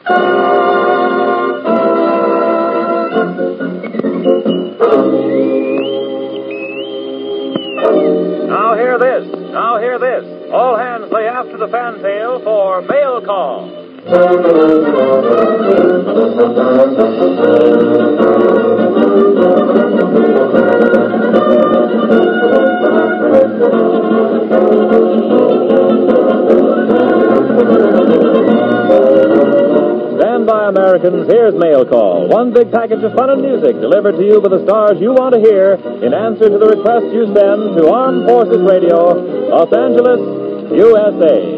Now hear this. Now hear this. All hands lay aft to the fantail for mail call. Stand by, Americans. Here's Mail Call. One big package of fun and music delivered to you by the stars you want to hear in answer to the request you send to Armed Forces Radio, Los Angeles, USA.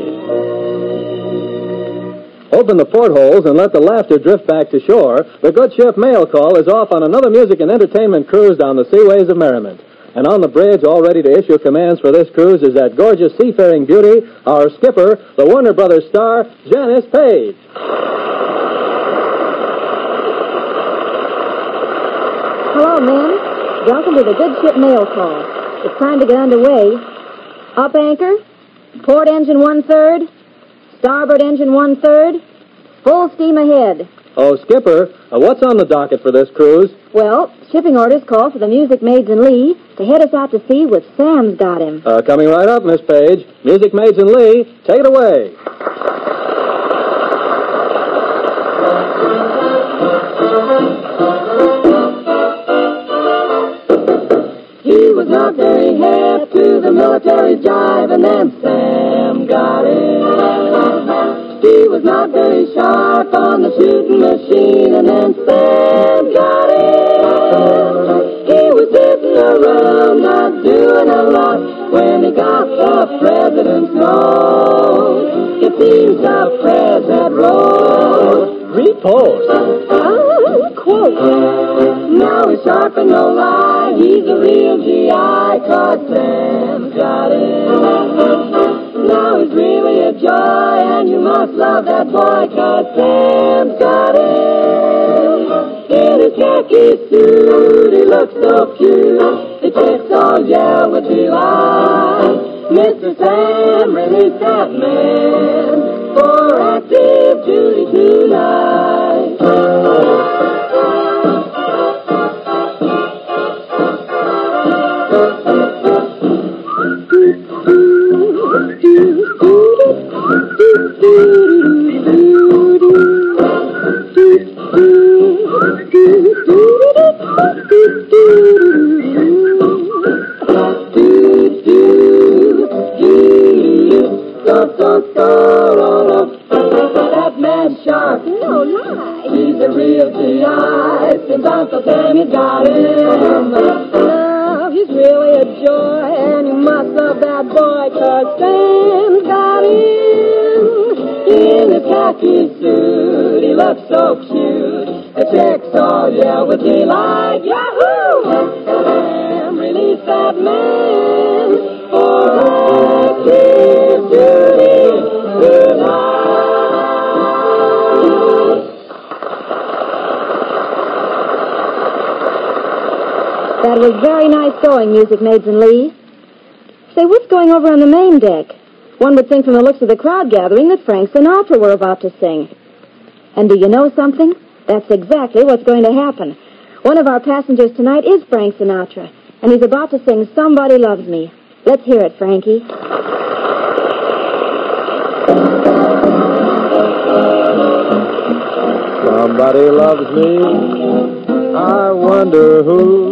Open the portholes and let the laughter drift back to shore. The Good Ship Mail Call is off on another music and entertainment cruise down the seaways of merriment. And on the bridge, all ready to issue commands for this cruise, is that gorgeous seafaring beauty, our skipper, the Warner Brothers star, Janice Page. Hello, men. Welcome to the Good Ship Mail Call. It's time to get underway. Up anchor. Port engine 1/3. Starboard engine 1/3. Full steam ahead. Oh, Skipper, what's on the docket for this cruise? Well, shipping orders call for the Music Maids in Lee to head us out to sea with Sam's Got Him. Coming right up, Miss Page. Music Maids in Lee, take it away. He was not very hip to the military jive, and then Sam got it. He was not very sharp on the shooting machine, and then Sam got it. He was sitting around, not doing a lot, when he got the president's note. It seems the president wrote, Report. Quote. now he's sharp and no lie, he's a real GI, 'cause Sam's got it. Now he's really a joy, and you must love that boy, 'cause Sam's got it. In his khaki suit, he looks so cute, the chicks all yell with delight. Mr. Sam, release that man for active duty tonight. That man's sharp. No lie. He's a real GI. Since Uncle Sammy got him. Now he's really a joy, and you must love that boy, 'cause Sam's got him. In his khaki suit, he looks so cute. The chicks all yell with delight. Yahoo! Sam, release that man for active duty tonight. That was very nice going, Music Maids in Lee. Say, what's going over on the main deck? One would think from the looks of the crowd gathering that Frank Sinatra were about to sing. And do you know something? That's exactly what's going to happen. One of our passengers tonight is Frank Sinatra, and he's about to sing Somebody Loves Me. Let's hear it, Frankie. Somebody loves me. I wonder who.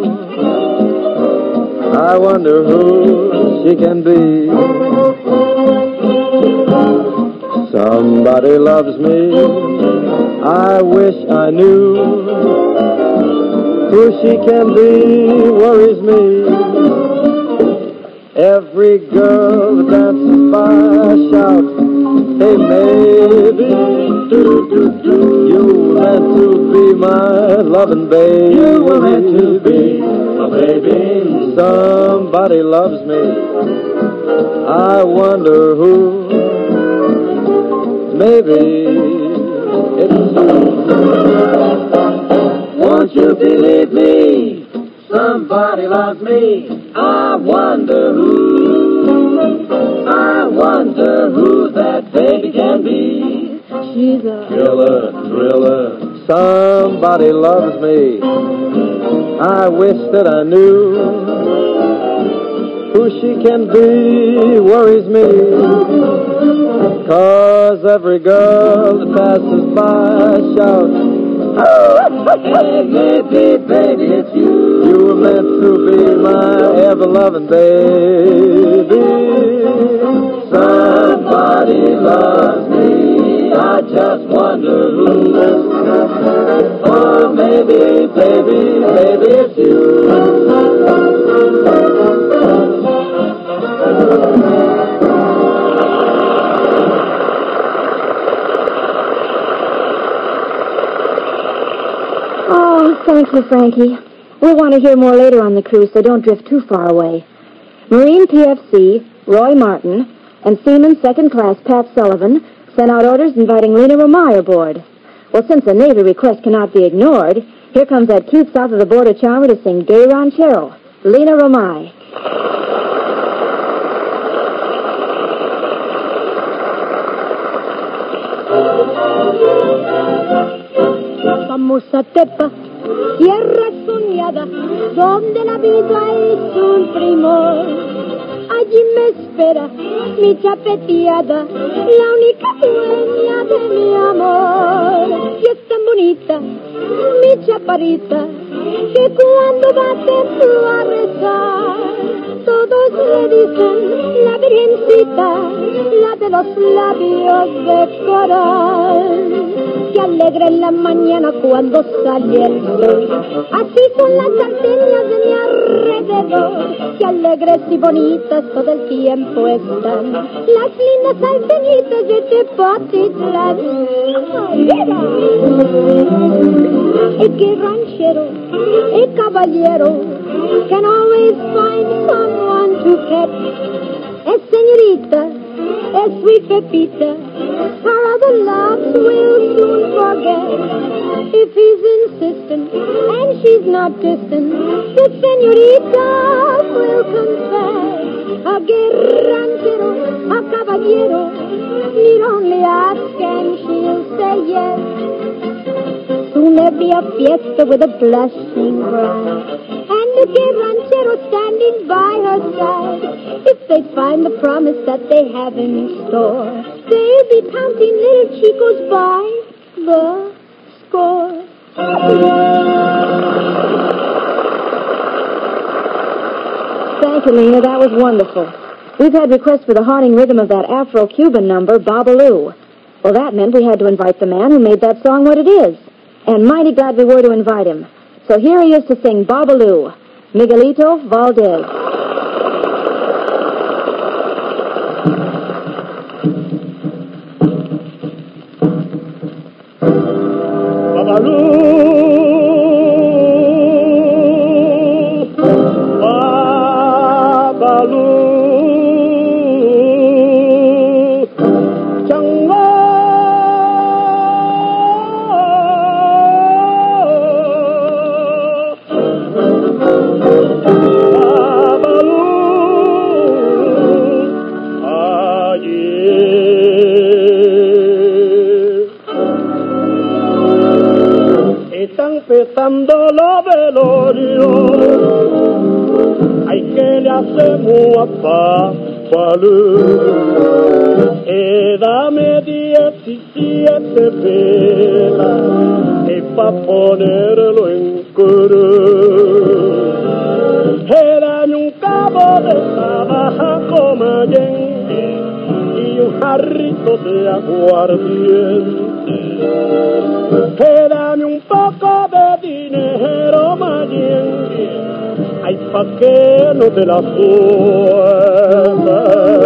I wonder who she can be. Somebody loves me. I wish I knew who she can be. Worries me. Every girl that dances by shouts, hey, maybe you were meant to be my loving baby. You were meant to be a baby. Somebody loves me. I wonder who. Maybe it's you. Won't you believe me? Somebody loves me. I wonder who. I wonder who that baby can be. She's a thriller. Somebody loves me. I wish that I knew who she can be. Worries me, 'cause every girl that passes by shouts, hey, maybe, baby, it's you. You were meant to be my ever-loving baby. Somebody loves me. I just wonder who. Oh, maybe, baby, maybe it's you. Oh, thank you, Frankie. We'll want to hear more later on the cruise, so don't drift too far away. Marine PFC, Roy Martin, and Seaman Second Class Pat Sullivan sent out orders inviting Lena Romay aboard. Well, since a Navy request cannot be ignored, here comes that cute south-of-the-border charmer to sing Gay Ranchero, Lena Romay. Vamos a Tepa, tierra soñada, donde la vida es un primor. Allí me espera mi chapeteada, la única dueña de mi amor. Y es tan bonita, mi chaparrita, que cuando va templo a rezar, todos le dicen la virgencita, la de los labios de coral. Qué alegre en la mañana cuando sale el sol, así son las sartenas de mi alrededor. Qué alegres y bonitas todo el tiempo están las lindas salteñitas de Tepatitlán. ¡Viva! El que ranchero, el caballero, can always find someone to pet. Es señorita, es sweet Pepita, her other loves will soon forget. If he's insistent and she's not distant, the señorita will confess. A ranchero, a caballero, need only ask and she'll say yes. Soon there'll be a fiesta with a blushing bride, and a gay ranchero standing by her side. If they find the promise that they have in store, they'll be counting little chicos by the score. Thank you, Lena. That was wonderful. We've had requests for the haunting rhythm of that Afro-Cuban number, Babaloo. Well, that meant we had to invite the man who made that song what it is. And mighty glad we were to invite him. So here he is to sing Babaloo, Miguelito Valdez. Babaloo, Chango, están empezando los velorios, hay que le hacemos a Papalú. Dame 17 velas pa' ponerlo en cruz. Dame un cabo de trabajo como yenque y un jarrito de aguardiente. Dame un poco de dinero, mayenque, ay, pa' que no te la suelta.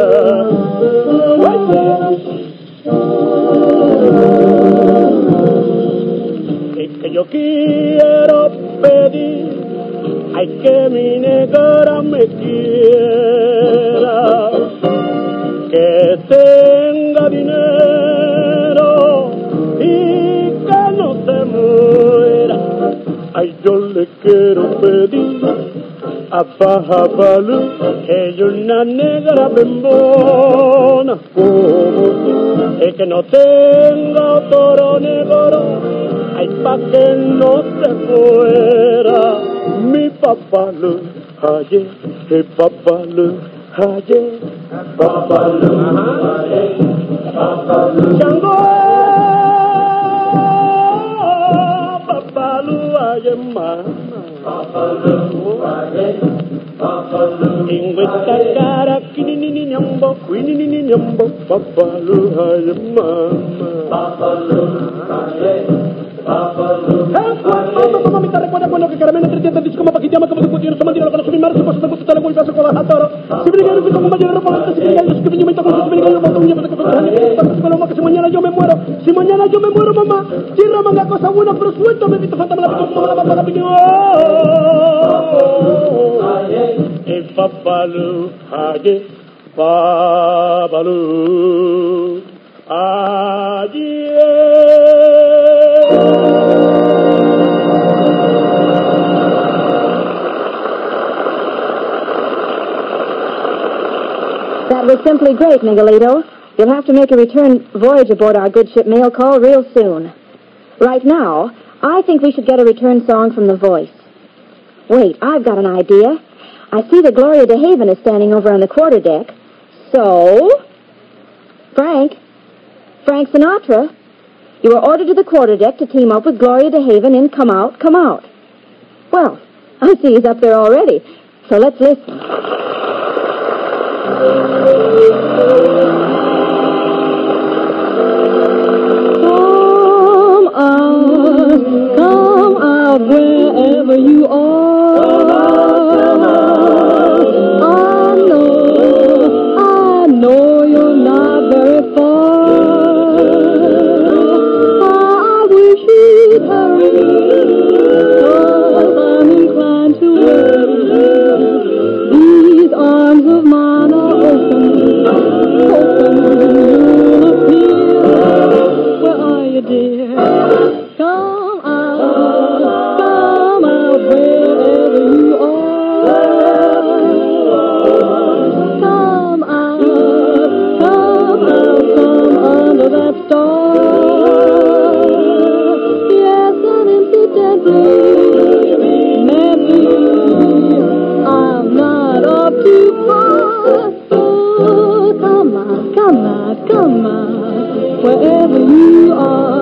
Es que yo quiero pedir, ay, que mi negra me quiera, que tenga dinero y que no se muera. Ay, yo le quiero pedir Afahabalu, ella una negra bembona como tú, el que no tenga toro negro, ay, pa' que no se fuera. Mi papalu, ayer, el papalu, ayer, papalu, ayer, papalu, Chango, papalu, ayer, mama. Ingwita cara kinini nyambo kwinini nyambo papalu haye mama papalu haye papalu mama mi tare cuando que caramelo 300 disco ma paquiti ama como se pudiera tomar dinero para subir más cosas de gustar con paso con la hataro si me digan que como mañana por la si me digan que me toco si me digan que me toco que si mañana yo me muero si mañana yo me muero mamá tierra manga cosa buena pero suéltame mi falta la para mi papalu haye papalu haye. That was simply great, Miguelito. You'll have to make a return voyage aboard our good ship Mail Call real soon. Right now, I think we should get a return song from The Voice. Wait, I've got an idea. I see that Gloria DeHaven is standing over on the quarterdeck. So, Frank Sinatra, you are ordered to the quarterdeck to team up with Gloria DeHaven in Come Out, Come Out. Well, I see he's up there already. So let's listen. Come out wherever you are. I know you're not very far. I wish you'd hurry, 'cause I'm inclined to worry. These arms of mine are open, you'll appear. Where are you, dear? Come out wherever you are. Come under that star. Yes, and incidentally, maybe I'm not up too far. So come out, wherever you are.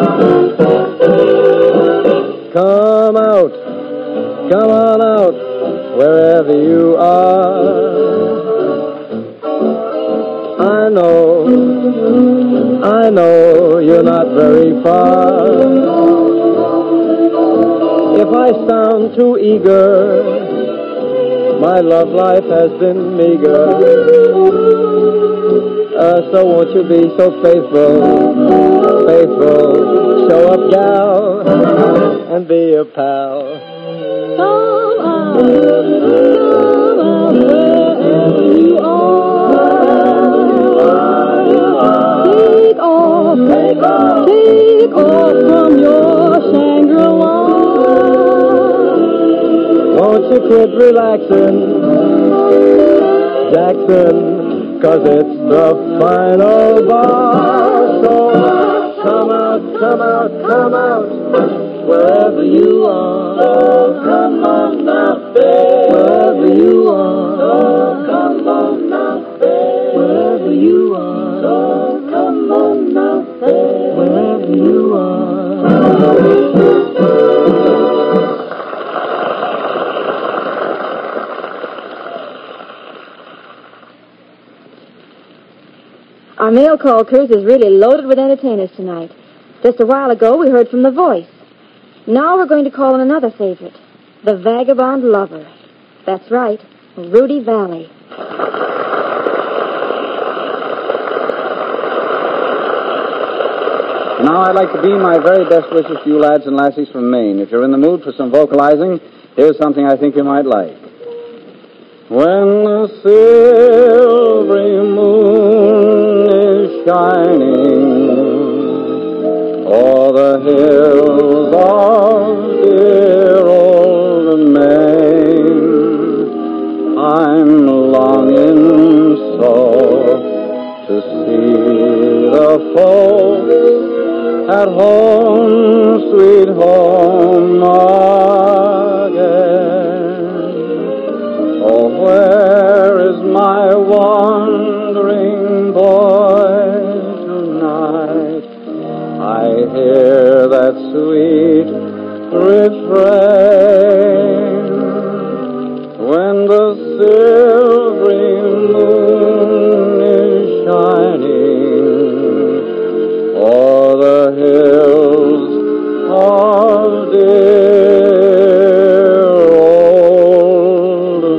Come on out, wherever you are. I know you're not very far. If I sound too eager, my love life has been meager. So won't you be so faithful, show up, gal, and be a pal. Come out wherever you are. Take off from your Shangri-La. Won't you quit relaxing, Jackson, 'cause it's the final bar. So come out, wherever you are. Oh, come on now, babe. Wherever you are. Oh, come on now, babe. Wherever you are. Oh, come on now, babe. Wherever you are. Our mail call cruise is really loaded with entertainers tonight. Just a while ago, we heard from The Voice. Now we're going to call on another favorite, the Vagabond Lover. That's right, Rudy Valley. Now I'd like to beam my very best wishes to you lads and lassies from Maine. If you're in the mood for some vocalizing, here's something I think you might like. When the silvery moon is shining o'er the hills of dear old Maine, home, sweet home again. Oh, where is my wandering boy tonight? I hear that sweet refrain when the silvery moon is shining o'er the hills of dear old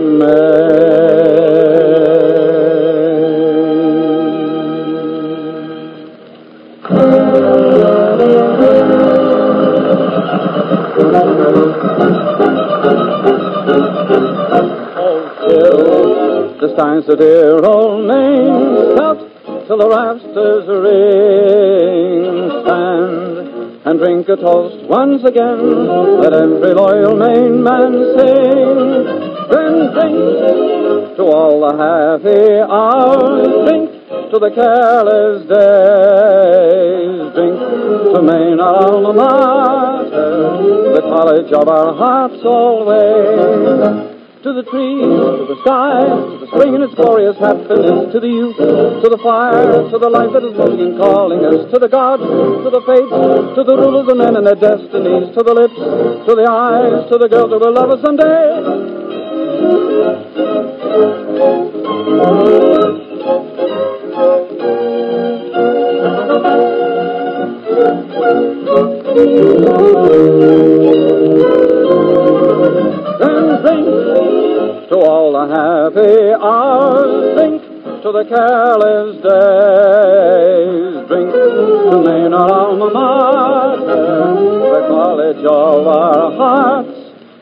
the signs of dear old Maine, shout till the rafters ring. Stand and drink a toast once again, let every loyal Maine man sing. Then drink to all the happy hours, drink to the careless days, drink to Maine, our alma mater, the college of our hearts always. To the trees, to the sky, to the spring and its glorious happiness, to the youth, to the fire, to the life that is moving and calling us, to the gods, to the fates, to the rulers and men and their destinies, to the lips, to the eyes, to the girls that will love us someday. Then drink to all the happy hours, drink to the careless days, drink to Maine, our alma mater, the college of our hearts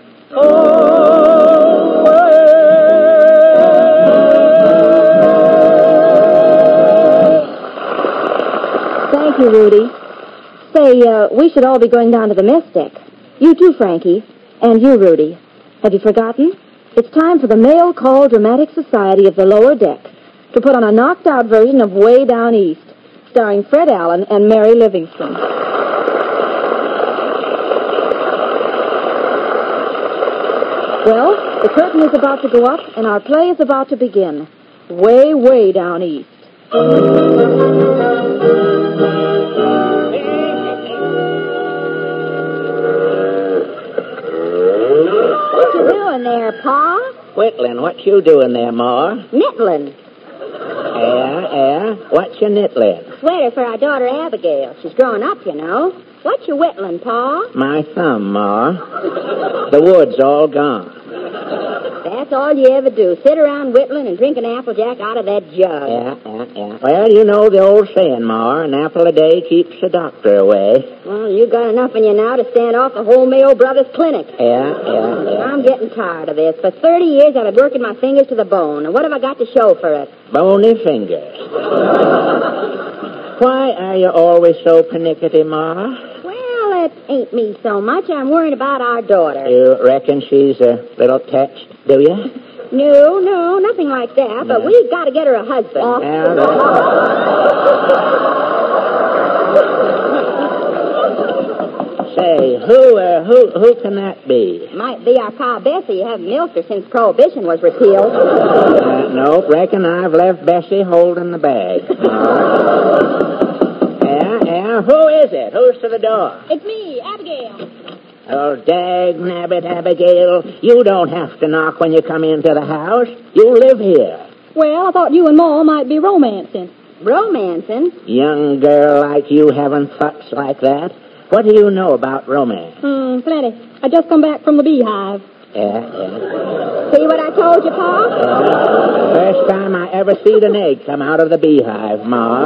always. Thank you, Rudy. Say, we should all be going down to the mess deck. You too, Frankie. And you, Rudy. Have you forgotten? It's time for the Mail Call Dramatic Society of the Lower Deck to put on a knocked-out version of Way Down East, starring Fred Allen and Mary Livingston. Well, the curtain is about to go up, and our play is about to begin. Way, way down east. What you doing there, Pa? Whittling, what you doing there, Ma? Knitling. Yeah. What's your knitling? Sweater for our daughter Abigail. She's growing up, you know. What's your whittling, Pa? My thumb, Ma. The wood's all gone. That's all you ever do. Sit around whittling and drinking Applejack out of that jug. Yeah. Well, you know the old saying, Ma, an apple a day keeps the doctor away. Well, you got enough in you now to stand off the whole Mayo Brothers Clinic. Yeah. I'm getting tired of this. For 30 years, I've been working my fingers to the bone. And what have I got to show for it? Bony fingers. Why are you always so pernickety, Ma? Well, it ain't me so much. I'm worrying about our daughter. You reckon she's a little touched, do you? No, nothing like that. But we've got to get her a husband. Say, who can that be? Might be our Pa Bessie. You haven't milked her since Prohibition was repealed. Nope, reckon I've left Bessie holding the bag. Yeah, who is it? Who's to the door? It's me, Abigail. Oh, dag-nabbit, Abigail. You don't have to knock when you come into the house. You live here. Well, I thought you and Ma might be romancing. Romancing? Young girl like you having thoughts like that? What do you know about romance? Plenty. I just come back from the beehive. Yeah. See what I told you, Pa? First time I ever seen an egg come out of the beehive, Ma.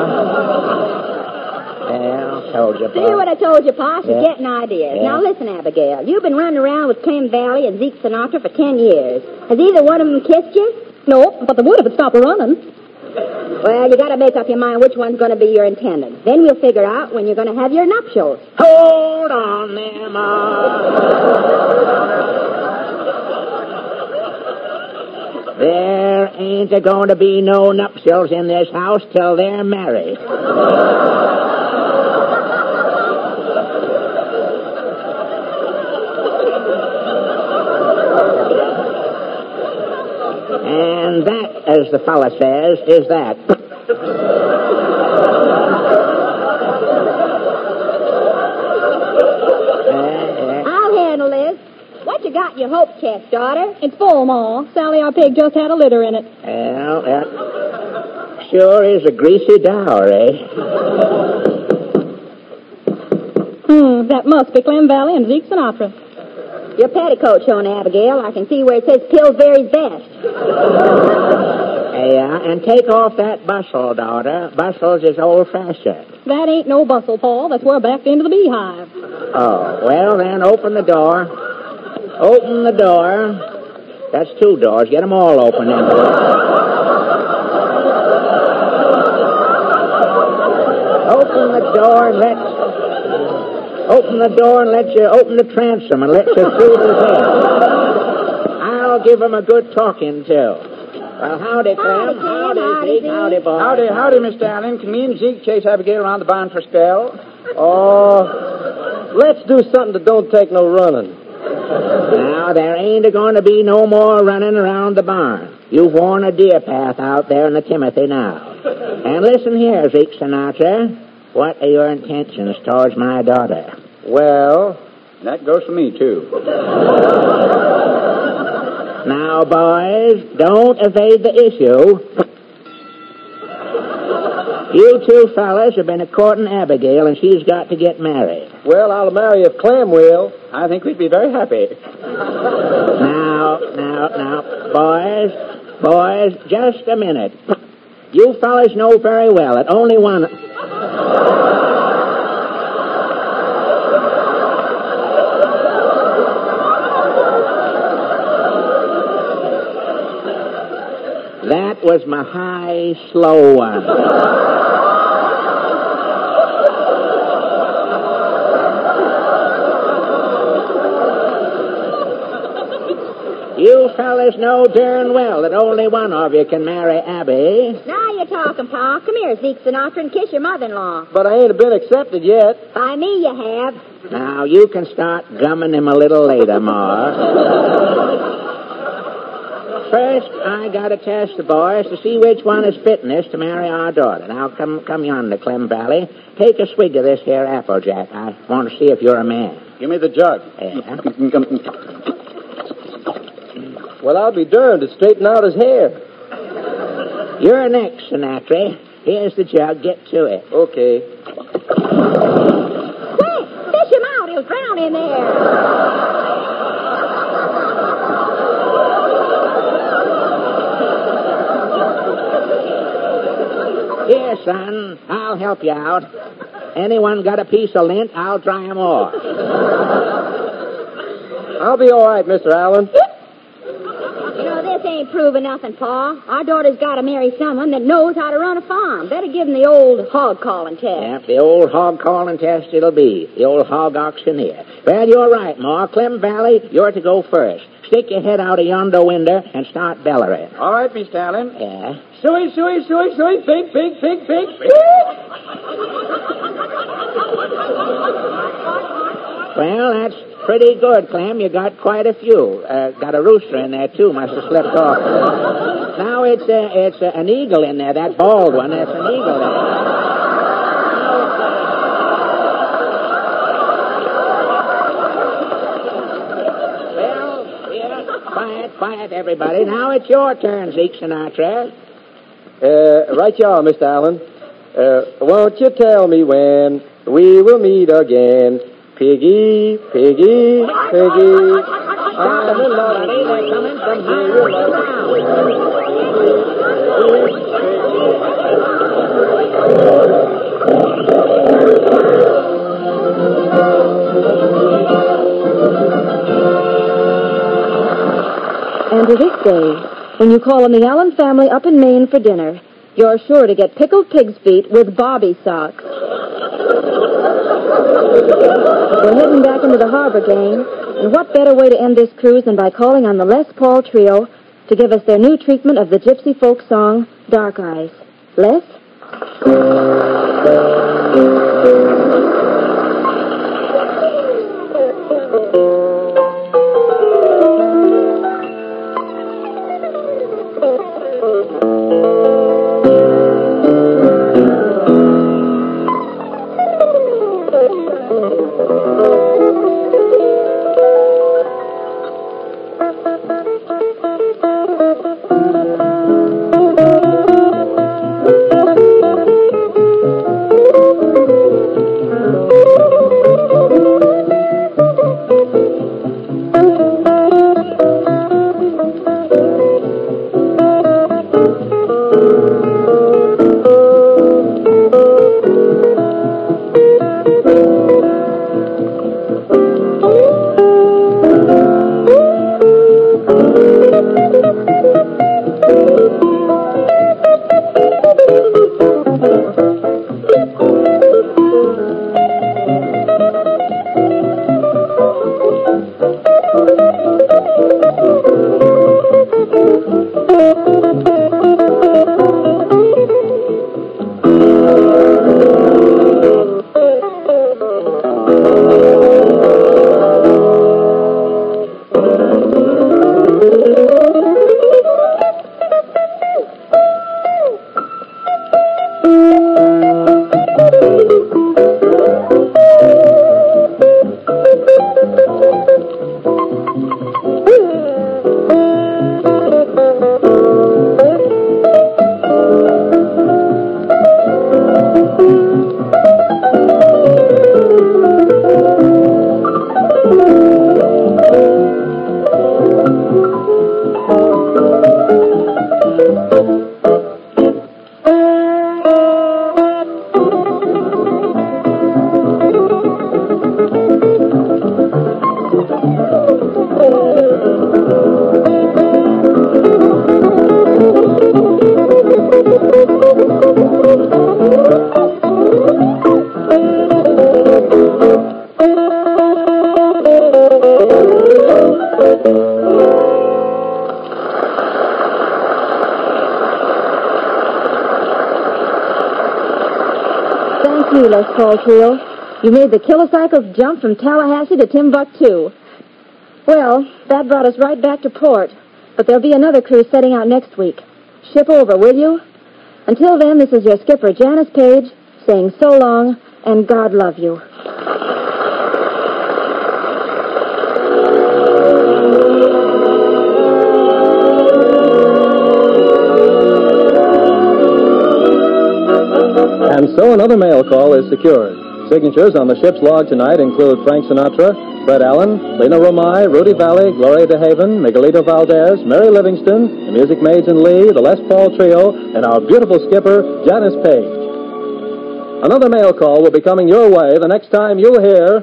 Well, told you, Pa. See what I told you, Pa? She's Yeah. getting ideas. Yeah. Now listen, Abigail. You've been running around with Clem Valley and Zeke Sinatra for 10 years. Has either one of them kissed you? Nope, but they would if it stopped running. Well, you got to make up your mind which one's going to be your intendant. Then we'll figure out when you're going to have your nuptials. Hold on there, Ma. There ain't going to be no nuptials in this house till they're married. as the fella says, is that. I'll handle this. What you got in your hope chest, daughter? It's full, Ma. Sally, our pig, just had a litter in it. Well, that sure is a greasy dowry. That must be Clem Valley and Zeke Sinatra. Your petticoat showing, Abigail. I can see where it says Pillsbury's best. Yeah, and take off that bustle, daughter. Bustles is old-fashioned. That ain't no bustle, Paul. That's where I backed into the beehive. Oh, well, then open the door. Open the door. That's 2 doors. Get them all open then. Open the door and let... Open the door and let you open the transom and let you through the head. I'll give him a good talking to. Well, howdy, Clem. Howdy, Zeke. Howdy, boy. Howdy, Mr. Allen. Can me and Zeke chase Abigail around the barn for a spell? Oh, let's do something that don't take no running. Now, there ain't going to be no more running around the barn. You've worn a deer path out there in the Timothy now. And listen here, Zeke Sinatra. What are your intentions towards my daughter? Well, that goes for me, too. Now, boys, don't evade the issue. You 2 fellas have been courting Abigail, and she's got to get married. Well, I'll marry if Clem will. I think we'd be very happy. Now, boys, just a minute. You fellas know very well that only one... That was my high, slow one. You fellas know darn well that only one of you can marry Abby. Now you're talking, Pa. Come here, Zeke Sinatra, and kiss your mother-in-law. But I ain't been accepted yet. By me, you have. Now, you can start gumming him a little later, Ma. First, I gotta test the boys to see which one is fitness to marry our daughter. Now, come yonder, Clem Valley. Take a swig of this here Applejack. I want to see if you're a man. Give me the jug. Yeah. Well, I'll be darned to straighten out his hair. You're next, Sinatra. Here's the jug. Get to it. Okay. Quick, fish him out. He'll drown in there. Here, son. I'll help you out. Anyone got a piece of lint? I'll dry 'em off. I'll be all right, Mr. Allen. You know, this ain't proving nothing, Pa. Our daughter's got to marry someone that knows how to run a farm. Better give him the old hog-calling test. Yep, the old hog-calling test it'll be. The old hog-auctioneer. Well, you're right, Ma. Clem Valley, you're to go first. Stick your head out of yonder window and start bellering. All right, Mr. Allen. Yeah. Suey, suey, suey, suey, pig, pig, pig, pig. Well, that's pretty good, Clem. You got quite a few. Got a rooster in there, too. Must have slipped off. Now it's an eagle in there, that bald one. That's an eagle there. Quiet, everybody. Now it's your turn, Zeke Sinatra. Right you are, Mr. Allen. Won't you tell me when we will meet again? Piggy, piggy, piggy. I'm in love with They're coming from And to this day, when you call on the Allen family up in Maine for dinner, you're sure to get pickled pig's feet with bobby socks. We're heading back into the harbor, gang. And what better way to end this cruise than by calling on the Les Paul Trio to give us their new treatment of the gypsy folk song, Dark Eyes. Les? Thank you, Les Paul Trio. You made the Kilocycles jump from Tallahassee to Timbuktu. Well, that brought us right back to port. But there'll be another cruise setting out next week. Ship over, will you? Until then, this is your skipper, Janice Page, saying so long, and God love you. And so another mail call is secured. Signatures on the ship's log tonight include Frank Sinatra, Fred Allen, Lena Romai, Rudy Valley, Gloria DeHaven, Miguelito Valdez, Mary Livingston, the Music Maids in Lee, the Les Paul Trio, and our beautiful skipper, Janice Page. Another mail call will be coming your way the next time you'll hear...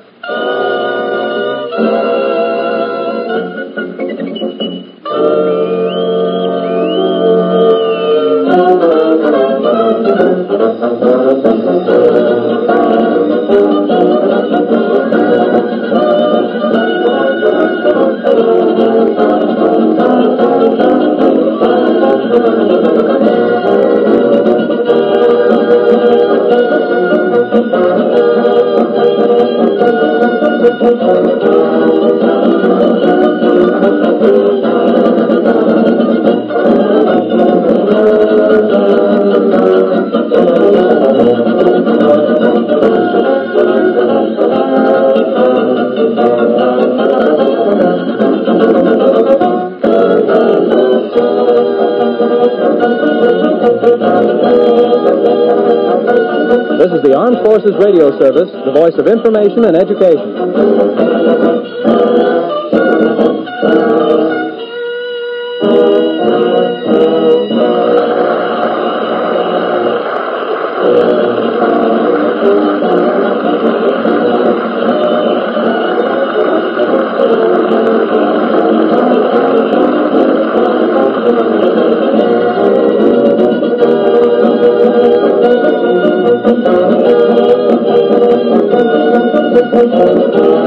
This is the Armed Forces Radio Service, the voice of information and education. Thank you.